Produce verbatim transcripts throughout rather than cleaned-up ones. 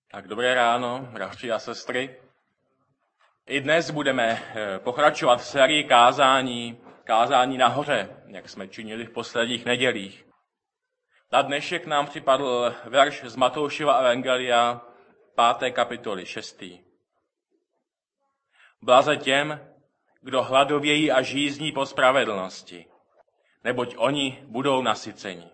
Tak dobré ráno, bratři a sestry. I dnes budeme pokračovat v sérii kázání, kázání nahoře, jak jsme činili v posledních nedělích. Na dnešek nám připadl verš z Matoušova evangelia, páté kapitoly, šestý. Blaze těm, kdo hladovějí a žízní po spravedlnosti, neboť oni budou nasyceni.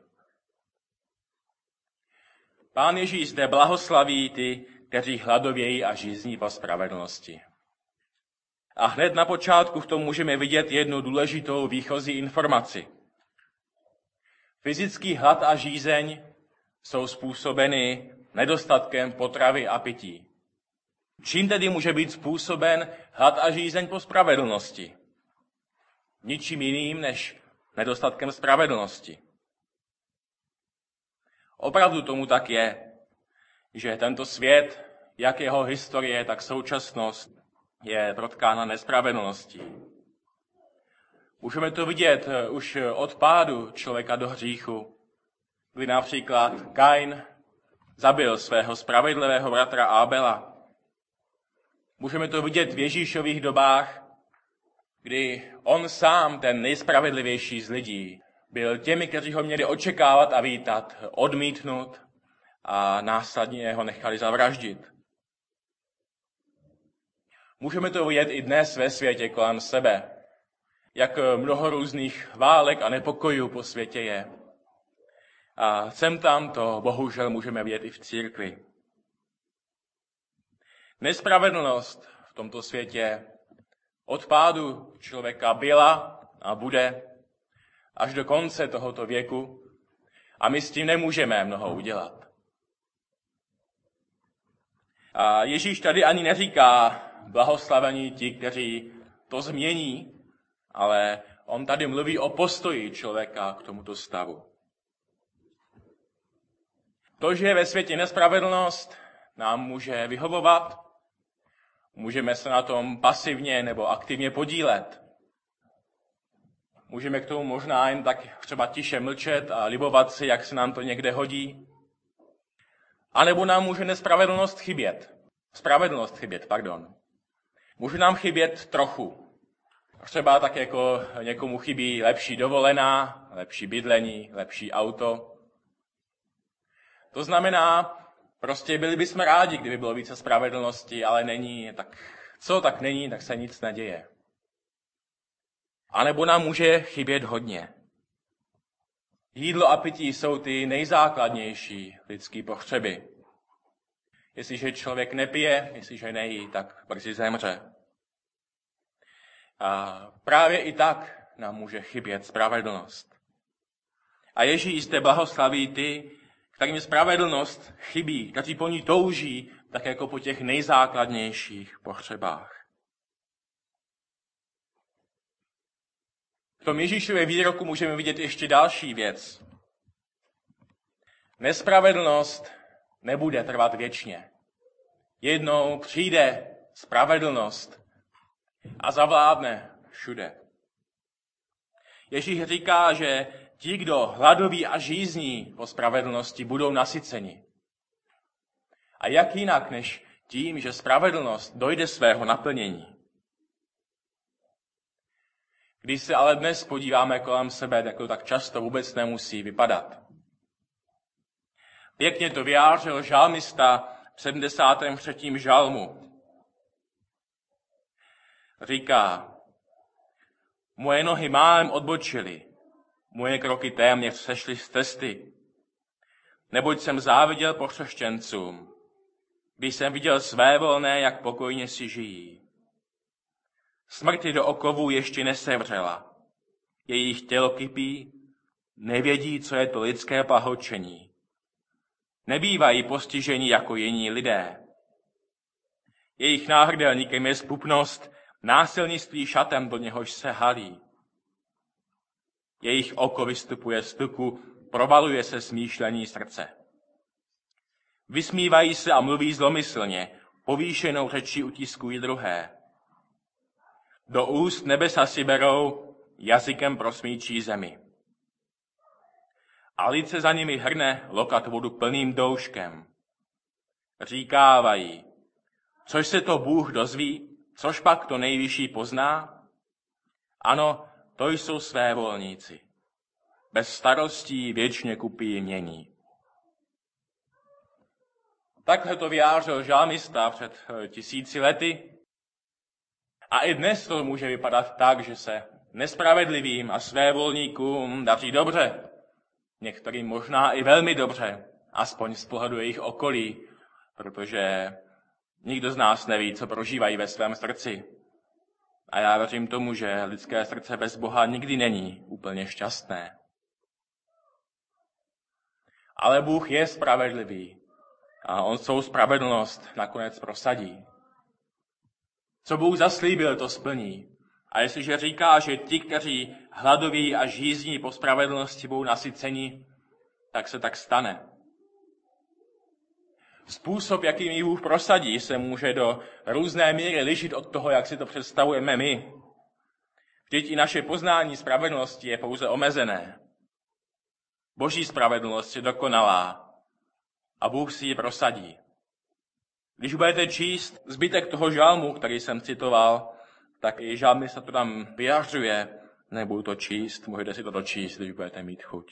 Pán Ježíš zde blahoslaví ty, kteří hladovějí a žízní po spravedlnosti. A hned na počátku v tom můžeme vidět jednu důležitou výchozí informaci. Fyzický hlad a žízeň jsou způsobeny nedostatkem potravy a pití. Čím tedy může být způsoben hlad a žízeň po spravedlnosti? Ničím jiným než nedostatkem spravedlnosti. Opravdu tomu tak je, že tento svět, jak jeho historie, tak současnost, je protkána nespravedlností. Můžeme to vidět už od pádu člověka do hříchu, kdy například Kain zabil svého spravedlivého bratra Ábela. Můžeme to vidět v Ježíšových dobách, kdy on sám, ten nejspravedlivější z lidí, byl těmi, kteří ho měli očekávat a vítat, odmítnut a následně ho nechali zavraždit. Můžeme to vidět i dnes ve světě kolem sebe, jak mnoho různých válek a nepokojů po světě je. A sem tam to bohužel můžeme vidět i v církvi. Nespravedlnost v tomto světě od pádu člověka byla a bude až do konce tohoto věku a my s tím nemůžeme mnoho udělat. A Ježíš tady ani neříká blahoslavení ti, kteří to změní, ale on tady mluví o postoji člověka k tomuto stavu. To, že je ve světě nespravedlnost, nám může vyhovovat, můžeme se na tom pasivně nebo aktivně podílet. Můžeme k tomu možná jen tak třeba tiše mlčet a libovat si, jak se nám to někde hodí. A nebo nám může nespravedlnost chybět. Spravedlnost chybět, pardon. Může nám chybět trochu. Třeba tak jako někomu chybí lepší dovolená, lepší bydlení, lepší auto. To znamená, prostě byli bychom rádi, kdyby bylo více spravedlnosti, ale není, tak co tak není, tak se nic neděje. A nebo nám může chybět hodně. Jídlo a pití jsou ty nejzákladnější lidské potřeby. Jestliže člověk nepije, jestliže nejí, tak brzy zemře. A právě i tak nám může chybět spravedlnost. A Ježíš zde blahoslaví ty, kterým spravedlnost chybí, kteří po ní touží, tak jako po těch nejzákladnějších potřebách. V tom Ježíšově výroku můžeme vidět ještě další věc. Nespravedlnost nebude trvat věčně. Jednou přijde spravedlnost a zavládne všude. Ježíš říká, že ti, kdo hladoví a žízní po spravedlnosti, budou nasyceni. A jak jinak, než tím, že spravedlnost dojde svého naplnění. Když se ale dnes podíváme kolem sebe, tak to tak často vůbec nemusí vypadat. Pěkně to vyjádřil žalmista v sedmdesátém třetím žalmu. Říká, moje nohy málem odbočily, moje kroky téměř sešly z cesty, neboť jsem záviděl pohřeštěncům, když jsem viděl svévolné, jak pokojně si žijí. Smrti do okovů ještě nesevřela. Jejich tělo kypí, nevědí, co je to lidské pahočení. Nebývají postiženi jako jiní lidé. Jejich náhrdelníkem je zpupnost, násilnictví šatem, do něhož se halí. Jejich oko vystupuje z tuku, provaluje se smýšlení srdce. Vysmívají se a mluví zlomyslně, povýšenou řečí utiskují druhé. Do úst nebesa si berou, jazykem prosmíčí zemi. A lid se za nimi hrne lokat vodu plným douškem. říkávají, což se to Bůh dozví, což pak to nejvyšší pozná? Ano, to jsou svévolníci. Bez starostí věčně kupí jmění. Takhle to vyjádřil žalmista před tisíci lety. A i dnes to může vypadat tak, že se nespravedlivým a svévolníkům daří dobře. Některým možná i velmi dobře, aspoň z pohledu jejich okolí, protože nikdo z nás neví, co prožívají ve svém srdci. A já věřím tomu, že lidské srdce bez Boha nikdy není úplně šťastné. Ale Bůh je spravedlivý a on svou spravedlnost nakonec prosadí. Co Bůh zaslíbil, to splní. A jestliže říká, že ti, kteří hladoví a žízní po spravedlnosti, budou nasyceni, tak se tak stane. Způsob, jakým ji Bůh prosadí, se může do různé míry lišit od toho, jak si to představujeme my. Vždyť i naše poznání spravedlnosti je pouze omezené. Boží spravedlnost je dokonalá a Bůh si ji prosadí. Když budete číst zbytek toho žalmu, který jsem citoval, tak i žalmista to tam vyjadřuje. Nebudu to číst, můžete si to dočíst, když budete mít chuť.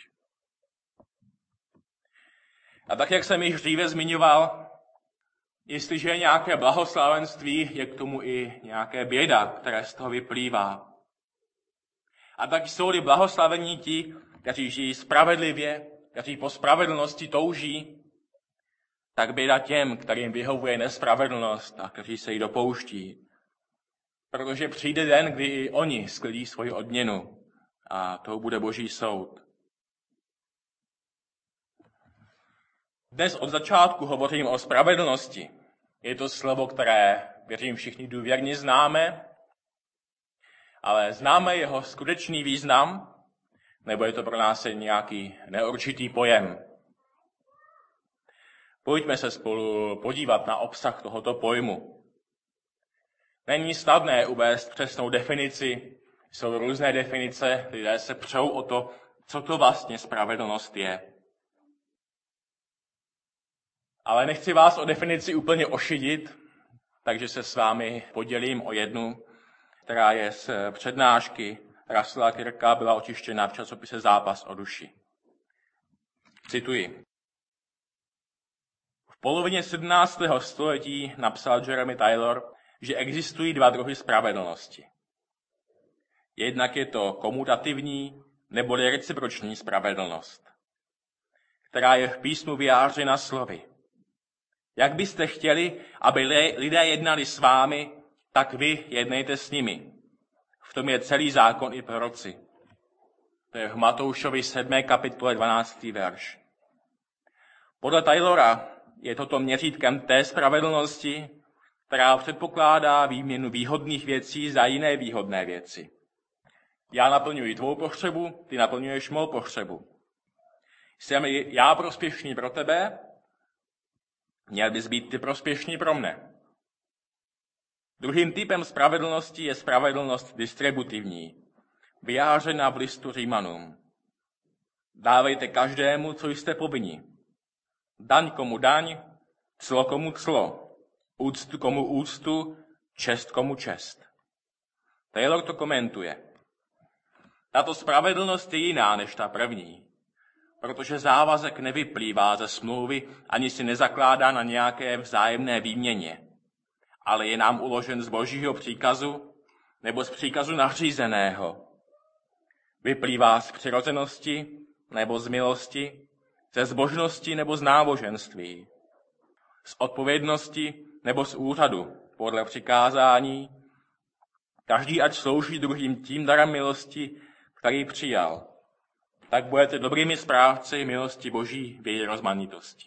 A tak, jak jsem již dříve zmiňoval, jestliže je nějaké blahoslavenství, je k tomu i nějaké běda, které z toho vyplývá. A tak jsou-li blahoslavení ti, kteří žijí spravedlivě, kteří po spravedlnosti touží, tak běda těm, kterým vyhovuje nespravedlnost a kteří se jí dopouští. Protože přijde den, kdy i oni sklidí svoji odměnu a to bude Boží soud. Dnes od začátku hovořím o spravedlnosti. Je to slovo, které, věřím, všichni důvěrně známe, ale známe jeho skutečný význam, nebo je to pro nás nějaký neurčitý pojem. Pojďme se spolu podívat na obsah tohoto pojmu. Není snadné uvést přesnou definici, jsou různé definice, lidé se přou o to, co to vlastně spravedlnost je. Ale nechci vás o definici úplně ošidit, takže se s vámi podělím o jednu, která je z přednášky Russella Kirka, byla očištěna v časopise Zápas o duši. Cituji. V polovině sedmnáctého století napsal Jeremy Taylor, že existují dva druhy spravedlnosti. Jednak je to komutativní nebo reciproční spravedlnost, která je v písmu vyjádřena slovy. Jak byste chtěli, aby lidé jednali s vámi, tak vy jednejte s nimi. V tom je celý zákon i proroci. To je v Matoušovi sedmé kapitole dvanáctý verš. Podle Taylora je toto měřítkem té spravedlnosti, která předpokládá výměnu výhodných věcí za jiné výhodné věci. Já naplňuji tvou potřebu, ty naplňuješ mou potřebu. Jsem já prospěšný pro tebe, měl bys být ty prospěšný pro mne. Druhým typem spravedlnosti je spravedlnost distributivní, vyjádřená v listu Římanům. Dávejte každému, co jste povinni. Daň komu daň, clo komu clo, úctu komu úctu, čest komu čest. Taylor to komentuje. Tato spravedlnost je jiná než ta první, protože závazek nevyplývá ze smlouvy ani si nezakládá na nějaké vzájemné výměně, ale je nám uložen z Božího příkazu nebo z příkazu nařízeného. Vyplývá z přirozenosti nebo z milosti, ze zbožnosti nebo z náboženství, z odpovědnosti nebo z úřadu podle přikázání. Každý ať slouží druhým tím darem milosti, který přijal. Tak budete dobrými správci milosti Boží v její rozmanitosti.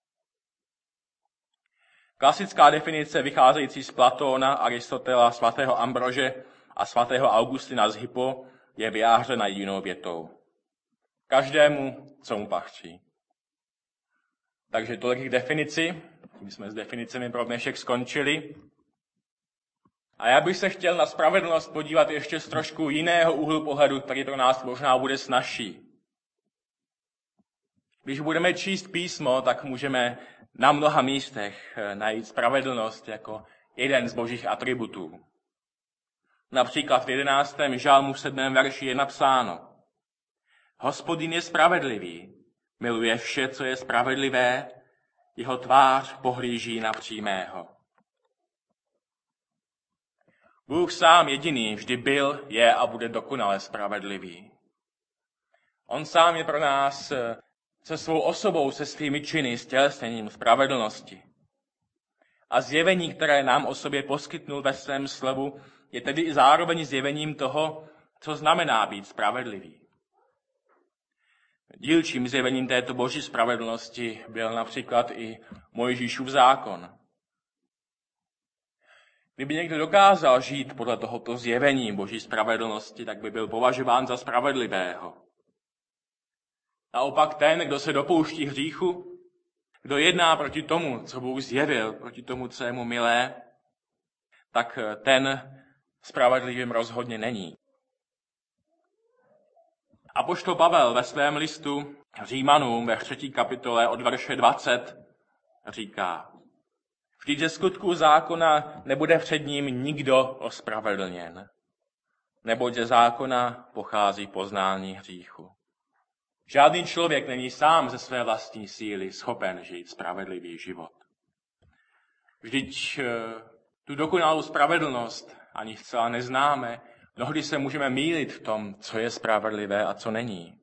Klasická definice vycházející z Platóna, Aristotela, svatého Ambrože a svatého Augustina z Hippo je vyjádřena jinou větou. Každému, co mu patří. Takže tolik k definici. Tím jsme s definicemi pro dnešek skončili. A já bych se chtěl na spravedlnost podívat ještě z trošku jiného úhlu pohledu, který pro nás možná bude snazší. Když budeme číst písmo, tak můžeme na mnoha místech najít spravedlnost jako jeden z božích atributů. Například v jedenáctém žalmu v sedmém verši je napsáno: Hospodin je spravedlivý, miluje vše, co je spravedlivé, jeho tvář pohlíží na přímého. Bůh sám jediný vždy byl, je a bude dokonale spravedlivý. On sám je pro nás se svou osobou, se svými činy, stělesněním spravedlnosti. A zjevení, které nám o sobě poskytnul ve svém slovu, je tedy i zároveň zjevením toho, co znamená být spravedlivý. Dílčím zjevením této boží spravedlnosti byl například i Mojžíšův zákon. Kdyby někdo dokázal žít podle tohoto zjevení boží spravedlnosti, tak by byl považován za spravedlivého. Naopak ten, kdo se dopouští hříchu, kdo jedná proti tomu, co Bůh zjevil, proti tomu, co je mu milé, tak ten spravedlivým rozhodně není. Apoštol Pavel ve svém listu Římanům ve třetí kapitole od verše dvacet říká: Vždyť ze skutků zákona nebude před ním nikdo ospravedlněn, neboť ze zákona pochází poznání hříchu. Žádný člověk není sám ze své vlastní síly schopen žít spravedlivý život. Vždyť tu dokonalou spravedlnost ani zcela neznáme, mnohdy se můžeme mýlit v tom, co je spravedlivé a co není.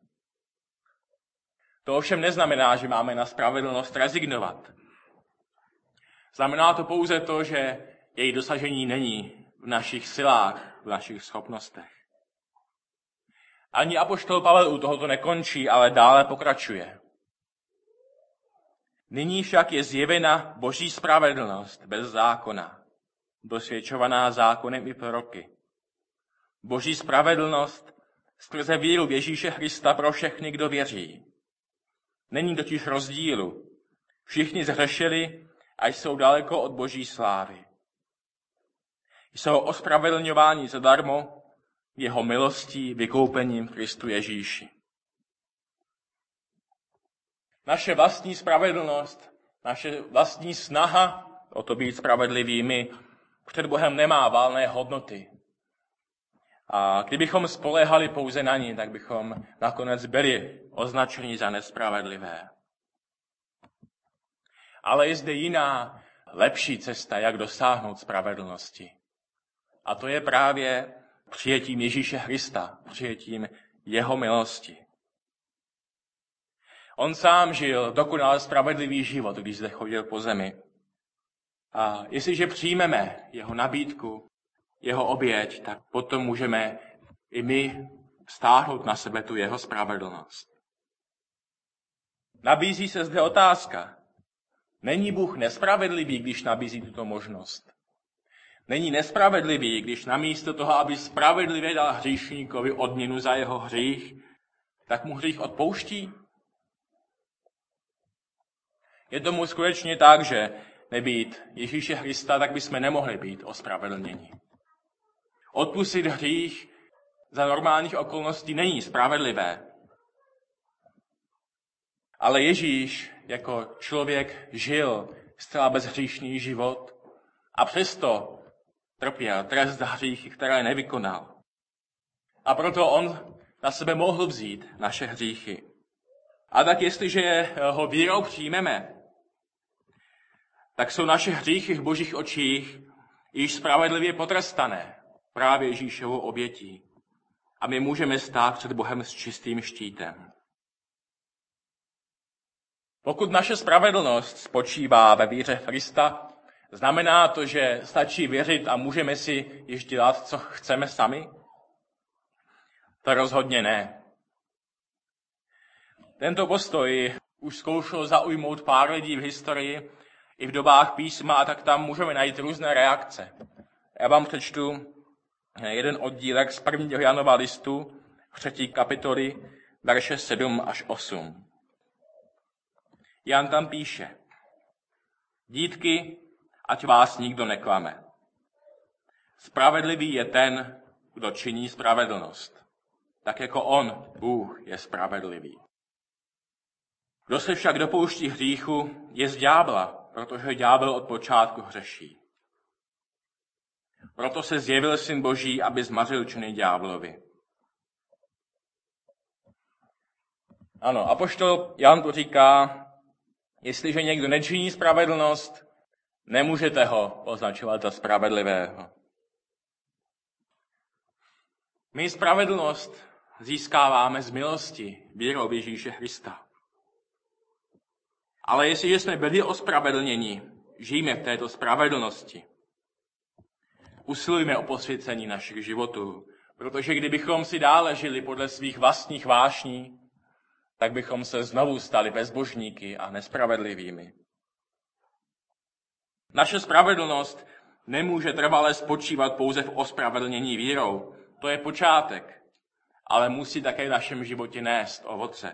To ovšem neznamená, že máme na spravedlnost rezignovat. Znamená to pouze to, že její dosažení není v našich silách, v našich schopnostech. Ani apoštol Pavel u tohoto nekončí, ale dále pokračuje. Nyní však je zjevena boží spravedlnost bez zákona, dosvědčovaná zákonem i proroky. Boží spravedlnost skrze víru v Ježíše Krista pro všechny, kdo věří. Není totiž rozdílu. Všichni zhřešili a jsou daleko od boží slávy. Jsou ospravedlňováni zadarmo jeho milostí vykoupením v Kristu Ježíši. Naše vlastní spravedlnost, naše vlastní snaha o to být spravedlivými před Bohem nemá valné hodnoty. A kdybychom spoléhali pouze na ní, tak bychom nakonec byli označeni za nespravedlivé. Ale je zde jiná, lepší cesta, jak dosáhnout spravedlnosti. A to je právě přijetím Ježíše Krista, přijetím jeho milosti. On sám žil dokonale spravedlivý život, když zde chodil po zemi. A jestliže přijmeme jeho nabídku, jeho oběť, tak potom můžeme i my stáhnout na sebe tu jeho spravedlnost. Nabízí se zde otázka. Není Bůh nespravedlivý, když nabízí tuto možnost? Není nespravedlivý, když namísto toho, aby spravedlivě dal hříšníkovi odměnu za jeho hřích, tak mu hřích odpouští? Je tomu skutečně tak, že nebýt Ježíše Krista, tak bychom nemohli být ospravedlněni. Odpustit hřích za normálních okolností není spravedlivé. Ale Ježíš jako člověk žil zcela bezhříšný život a přesto trpěl trest za hříchy, které nevykonal. A proto on na sebe mohl vzít naše hříchy. A tak jestliže ho vírou přijmeme, tak jsou naše hříchy v božích očích již spravedlivě potrestané právě Ježíšovou obětí. A my můžeme stát před Bohem s čistým štítem. Pokud naše spravedlnost spočívá ve víře v Krista, znamená to, že stačí věřit a můžeme si již dělat, co chceme sami? To rozhodně ne. Tento postoj už zkoušel zaujmout pár lidí v historii, i v dobách písma, a tak tam můžeme najít různé reakce. Já vám přečtu jeden oddílek z prvního Janova listu, třetí kapitoly, verše sedm až osm. Jan tam píše: Dítky, ať vás nikdo neklame. Spravedlivý je ten, kdo činí spravedlnost, tak jako on, Bůh, je spravedlivý. Kdo se však dopouští hříchu, je z ďábla, protože ďábel od počátku hřeší. Proto se zjevil Syn Boží, aby zmařil činy ďáblovi. Ano, apoštol Jan to říká, jestliže někdo nečiní spravedlnost, nemůžete ho označovat za spravedlivého. My spravedlnost získáváme z milosti vírou v Ježíše Krista. Ale jestliže jsme byli ospravedlněni, žijeme v této spravedlnosti. Usilujme o posvěcení našich životů, protože kdybychom si dále žili podle svých vlastních vášní, tak bychom se znovu stali bezbožníky a nespravedlivými. Naše spravedlnost nemůže trvale spočívat pouze v ospravedlnění vírou. To je počátek, ale musí také v našem životě nést ovoce.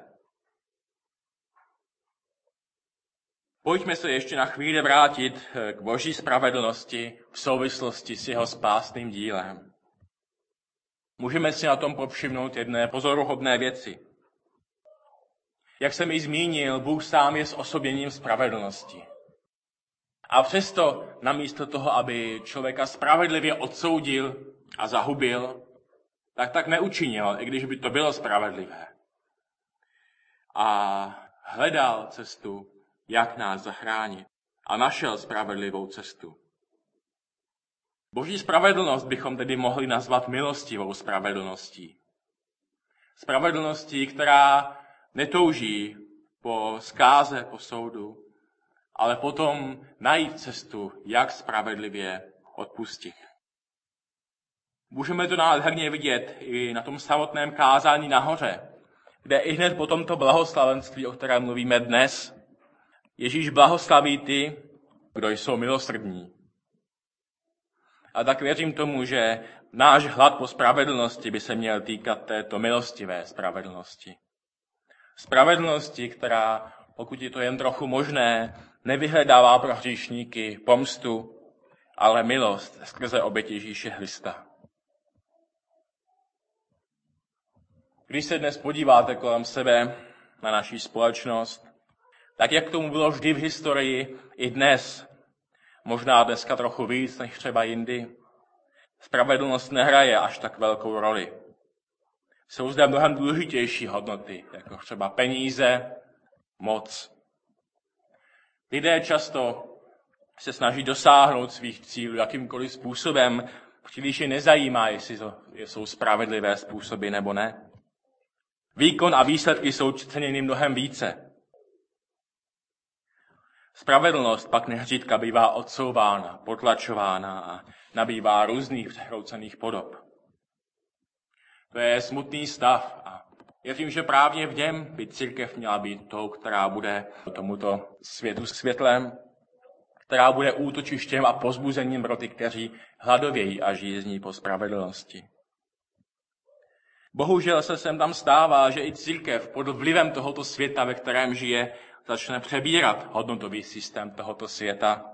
Pojďme se ještě na chvíli vrátit k Boží spravedlnosti v souvislosti s jeho spásným dílem. Můžeme si na tom povšimnout jedné pozoruhodné věci. Jak jsem ji zmínil, Bůh sám je zosobněním spravedlnosti. A přesto, namísto toho, aby člověka spravedlivě odsoudil a zahubil, tak tak neučinil, i když by to bylo spravedlivé. A hledal cestu, jak nás zachránit. A našel spravedlivou cestu. Boží spravedlnost bychom tedy mohli nazvat milostivou spravedlností. Spravedlností, která netouží po zkáze, po soudu, ale potom najít cestu, jak spravedlivě odpustit. Můžeme to nádherně vidět i na tom samotném kázání nahoře, kde i hned po tomto blahoslavenství, o kterém mluvíme dnes, Ježíš blahoslaví ty, kdo jsou milosrdní. A tak věřím tomu, že náš hlad po spravedlnosti by se měl týkat této milostivé spravedlnosti. Spravedlnosti, která, pokud je to jen trochu možné, nevyhledává pro hříšníky pomstu, ale milost skrze oběť Ježíše Krista. Když se dnes podíváte kolem sebe na naši společnost, tak jak tomu bylo vždy v historii, i dnes, možná dneska trochu víc než třeba jindy, spravedlnost nehraje až tak velkou roli. Jsou zde mnohem důležitější hodnoty, jako třeba peníze, moc. Lidé často se snaží dosáhnout svých cílů jakýmkoliv způsobem, příliš je nezajímá, jestli to jsou spravedlivé způsoby nebo ne. Výkon a výsledky jsou ceněny mnohem více. Spravedlnost pak neřídka bývá odsouvána, potlačována a nabývá různých přehroucených podob. To je smutný stav a věřím, že právě v něm by církev měla být tou, která bude tomuto světu světlem, která bude útočištěm a povzbuzením pro ty, kteří hladovějí a žízní po spravedlnosti. Bohužel se sem tam stává, že i církev pod vlivem tohoto světa, ve kterém žije, začne přebírat hodnotový systém tohoto světa.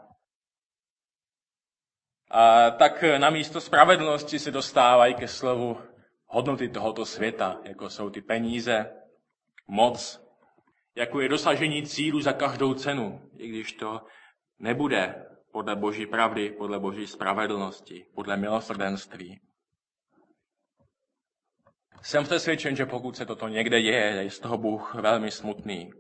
A tak namísto spravedlnosti se dostávají ke slovu hodnoty tohoto světa, jako jsou ty peníze, moc, jako je dosažení cílu za každou cenu, i když to nebude podle Boží pravdy, podle Boží spravedlnosti, podle milosrdenství. Jsem přesvědčen, že pokud se toto někde děje, je z toho Bůh velmi smutný.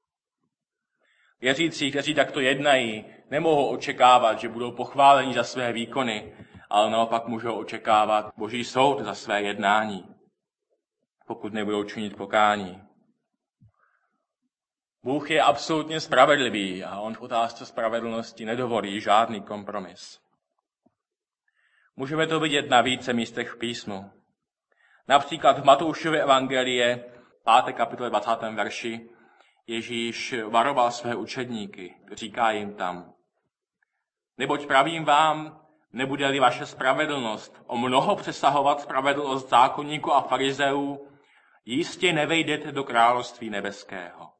Věřící, kteří takto jednají, nemohou očekávat, že budou pochváleni za své výkony, ale naopak můžou očekávat Boží soud za své jednání, pokud nebudou činit pokání. Bůh je absolutně spravedlivý a on v otázce spravedlnosti nedovolí žádný kompromis. Můžeme to vidět na více místech v písmu. Například v Matoušově evangelie, páté kapitole dvacátém verši, Ježíš varoval své učedníky, říká jim tam: Neboť pravím vám, nebude-li vaše spravedlnost o mnoho přesahovat spravedlnost zákonníků a farizeů, jistě nevejdete do království nebeského.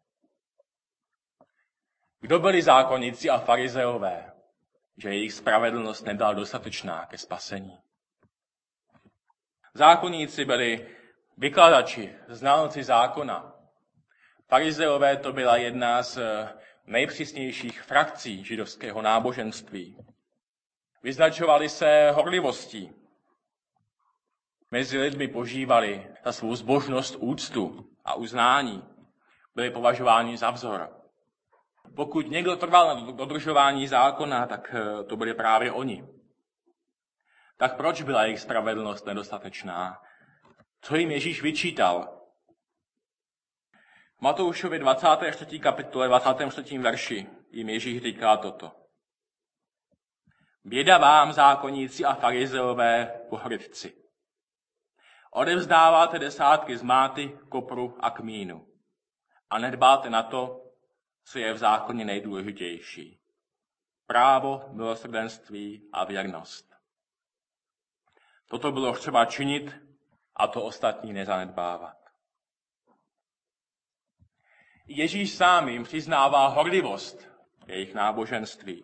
Kdo byli zákonníci a farizeové, že jejich spravedlnost nebyla dostatečná ke spasení? Zákonníci byli vykladači, znalci zákona, Farizeové to byla jedna z nejpřísnějších frakcí židovského náboženství. Vyznačovali se horlivostí. Mezi lidmi požívali za svou zbožnost, úctu a uznání. Byli považováni za vzor. Pokud někdo trval na dodržování zákona, tak to byli právě oni. Tak proč byla jejich spravedlnost nedostatečná? Co jim Ježíš vyčítal? V Matoušově dvacáté čtvrté kapitole, dvacátém čtvrtém verši jim Ježíš říká toto. Běda vám, zákonníci a farizeové, pohrdci. Odevzdáváte desátky z máty, kopru a kmínu a nedbáte na to, co je v zákoně nejdůležitější. Právo, milosrdenství a věrnost. Toto bylo třeba činit a to ostatní nezanedbávat. Ježíš sám jim přiznává horlivost jejich náboženství.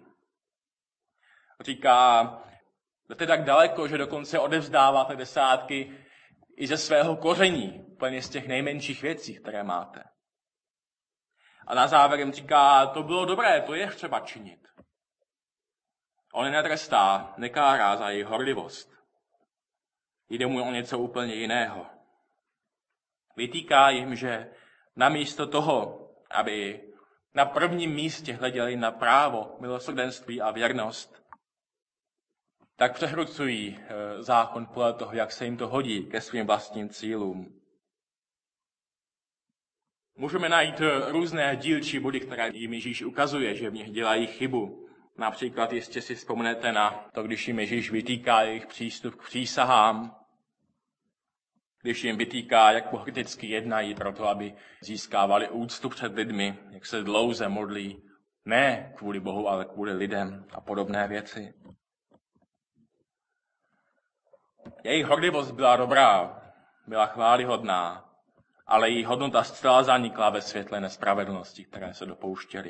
Říká, jdete tak daleko, že dokonce odevzdáváte desátky i ze svého koření, úplně z těch nejmenších věcí, které máte. A na závěr jim říká, to bylo dobré, to je třeba činit. On je netrestá, nekárá za jejich horlivost. Jde mu o něco úplně jiného. Vytýká jim, že namísto toho, aby na prvním místě hleděli na právo, milosrdenství a věrnost, tak přehrucují zákon podle toho, jak se jim to hodí ke svým vlastním cílům. Můžeme najít různé dílčí body, které jim Ježíš ukazuje, že v nich dělají chybu. Například jistě si vzpomenete na to, když jim Ježíš vytýká jejich přístup k přísahám, když jim vytýká, jak pokrytecky jednají pro to, aby získávali úctu před lidmi, jak se dlouze modlí, ne kvůli Bohu, ale kvůli lidem a podobné věci. Jejich horlivost byla dobrá, byla chvályhodná, ale její hodnota zcela zanikla ve světle nespravedlnosti, které se dopouštěli.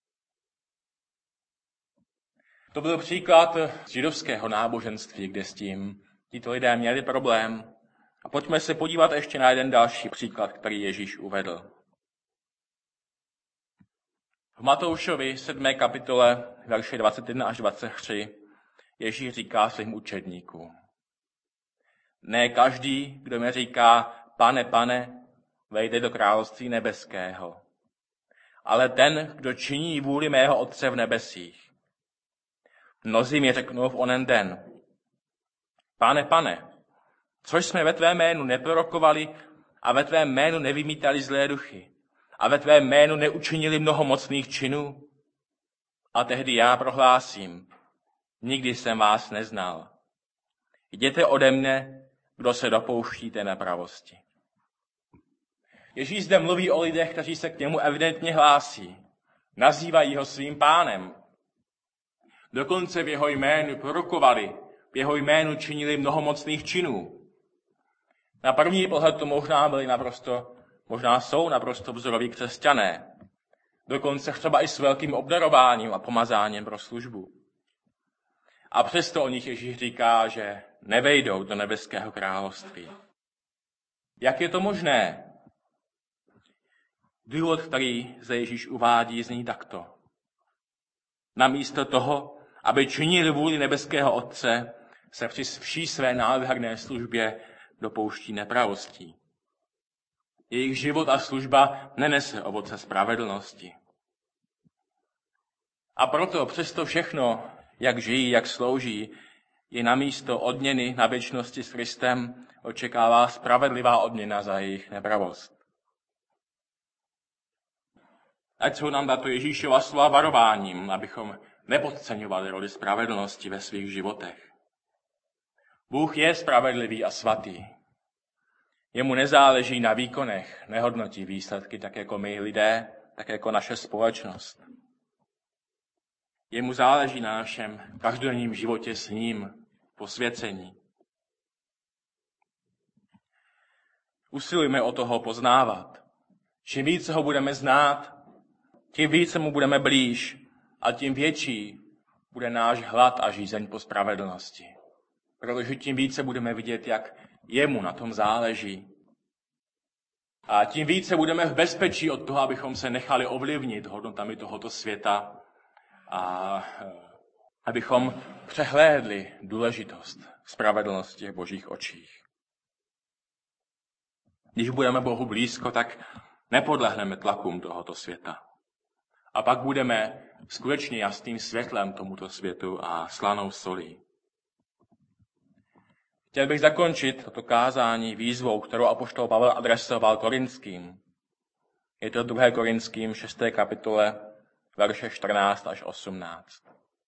To byl příklad židovského náboženství, kde s tím tito lidé měli problém. A pojďme se podívat ještě na jeden další příklad, který Ježíš uvedl. V Matoušovi sedmé kapitole, verše dvacet jedna až dvacet tři, Ježíš říká svým učedníkům. Ne každý, kdo mi říká, pane, pane, vejde do království nebeského, ale ten, kdo činí vůli mého Otce v nebesích. Mnozí mi řeknou v onen den, pane, pane, což jsme ve tvém jménu neprorokovali a ve tvém jménu nevymítali zlé duchy a ve tvém jménu neučinili mnoho mocných činů? A tehdy já prohlásím, nikdy jsem vás neznal. Jděte ode mne, kdo se dopouštíte nepravosti. Ježíš zde mluví o lidech, kteří se k němu evidentně hlásí. Nazývají ho svým pánem. Dokonce v jeho jménu prorokovali, v jeho jménu činili mnoho mocných činů. Na první pohled to možná byli naprosto, možná jsou naprosto vzoroví křesťané. Dokonce třeba i s velkým obdarováním a pomazáním pro službu. A přesto o nich Ježíš říká, že nevejdou do nebeského království. Jak je to možné? Důvod, který zde Ježíš uvádí, zní takto. Namísto toho, aby činili vůli nebeského Otce, se při vší své nádherné službě dopouští nepravostí. Jejich život a služba nenese ovoce spravedlnosti. A proto přesto všechno, jak žijí, jak slouží, je namísto odměny na věčnosti s Kristem očekává spravedlivá odměna za jejich nepravost. Ať jsou nám tato Ježíšova slova varováním, abychom nepodceňovali roli spravedlnosti ve svých životech. Bůh je spravedlivý a svatý. Jemu nezáleží na výkonech, nehodnotí výsledky tak jako my lidé, tak jako naše společnost. Jemu záleží na našem každodenním životě s ním, posvěcení. Usilujme o toho poznávat. Čím více ho budeme znát, tím více mu budeme blíž a tím větší bude náš hlad a žízeň po spravedlnosti. Protože tím více budeme vidět, jak jemu na tom záleží. A tím více budeme v bezpečí od toho, abychom se nechali ovlivnit hodnotami tohoto světa a abychom přehlédli důležitost spravedlnosti v Božích očích. Když budeme Bohu blízko, tak nepodlehneme tlakům tohoto světa. A pak budeme skutečně jasným světlem tomuto světu a slanou solí. Chtěl bych zakončit toto kázání výzvou, kterou apoštol Pavel adresoval Korinským. Je to druhé Korinským šesté kapitole, verše čtrnáct až osmnáct.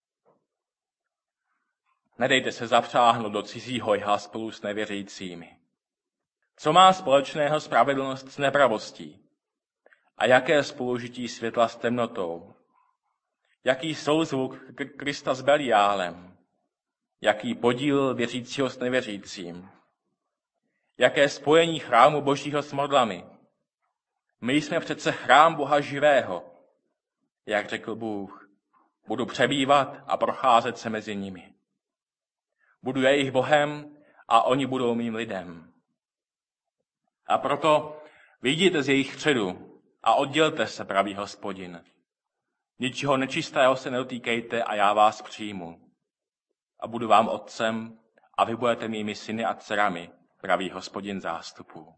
Nedejte se zapřáhnout do cizího jha spolu s nevěřícími. Co má společného spravedlnost s nepravostí? A jaké spolužití světla s temnotou? Jaký souzvuk Krista s Beliálem? Jaký podíl věřícího s nevěřícím? Jaké spojení chrámu Božího s modlami? My jsme přece chrám Boha živého. Jak řekl Bůh, budu přebývat a procházet se mezi nimi. Budu jejich Bohem a oni budou mým lidem. A proto vyjděte z jejich středu a oddělte se, pravý Hospodin. Ničeho nečistého se nedotýkejte a já vás přijmu. A budu vám otcem a vy budete mými syny a dcerami, pravý Hospodin zástupů.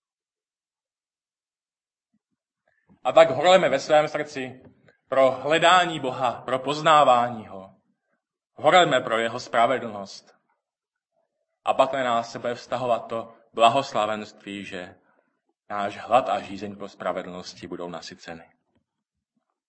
A tak horleme ve svém srdci pro hledání Boha, pro poznávání ho. Horleme pro jeho spravedlnost. A pak na nás se bude vztahovat to blahoslavenství, že náš hlad a žízeň po spravedlnosti budou nasyceny.